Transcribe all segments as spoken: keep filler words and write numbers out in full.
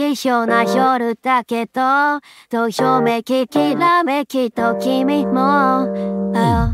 いような夜だけどどよめききらめきと君も、uh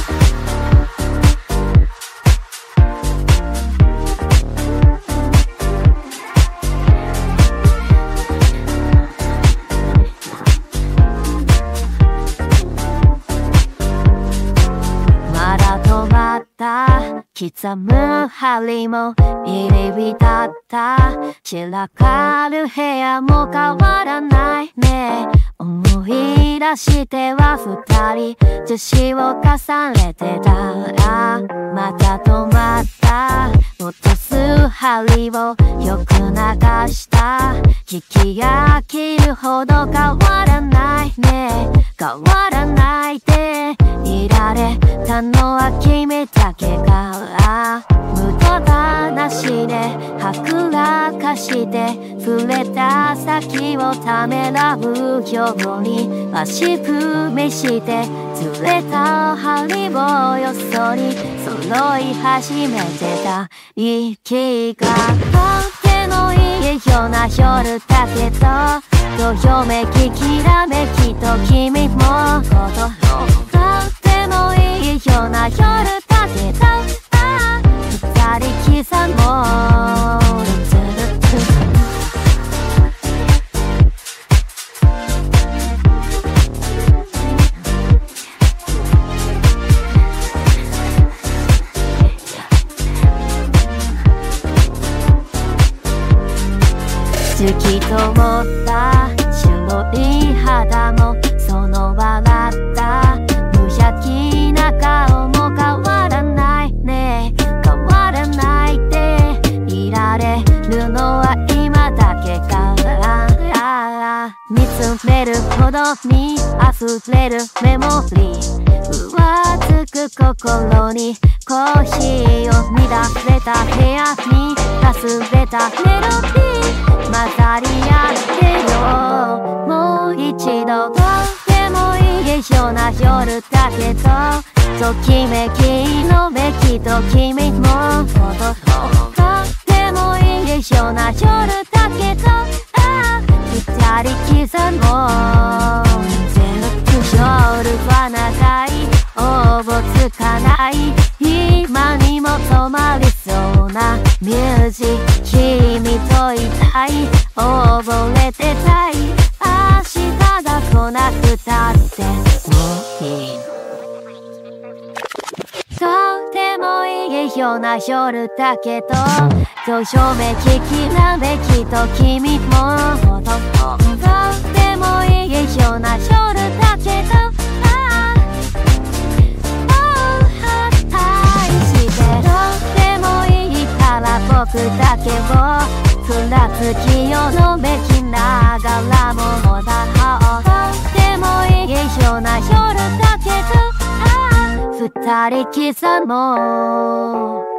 刻む針も入り浸った散らかる部屋も変わらないね。思い出しては二人樹脂を重ねてたらまた止まった落とす針をよく流した引き飽きるほど変わらないね。変わらないでいられたのは君だけが無駄話ではぐらかして触れた先をためらうように足踏みしてずれた針をよそに揃い始めてた息がとてもいいような夜だけどどよめききらめきと君もとてもいいような夜だけど二人刻もう好きと思った白い肌もその笑った無邪気な顔も変わらないね。変わらないでいられるのは今だけから見つめるほどに溢れるメモリー浮つく心にコーヒーを乱れた部屋にかすれたメロディー混ざり合ってよもう一度とてもいいような夜だけどときめきのべきと君もとてもいいような夜だけど二人刻もう全部夜は長い応募つかない今にも止まりそうなミュージック君といたい溺れてたい明日が来なくたってもういいとてもいいような夜だけどどよめききらめきと君もとてもいいような夜だけど僕だけをふらつきをのめきながらもまだとてもいいような夜だけど二人刻もう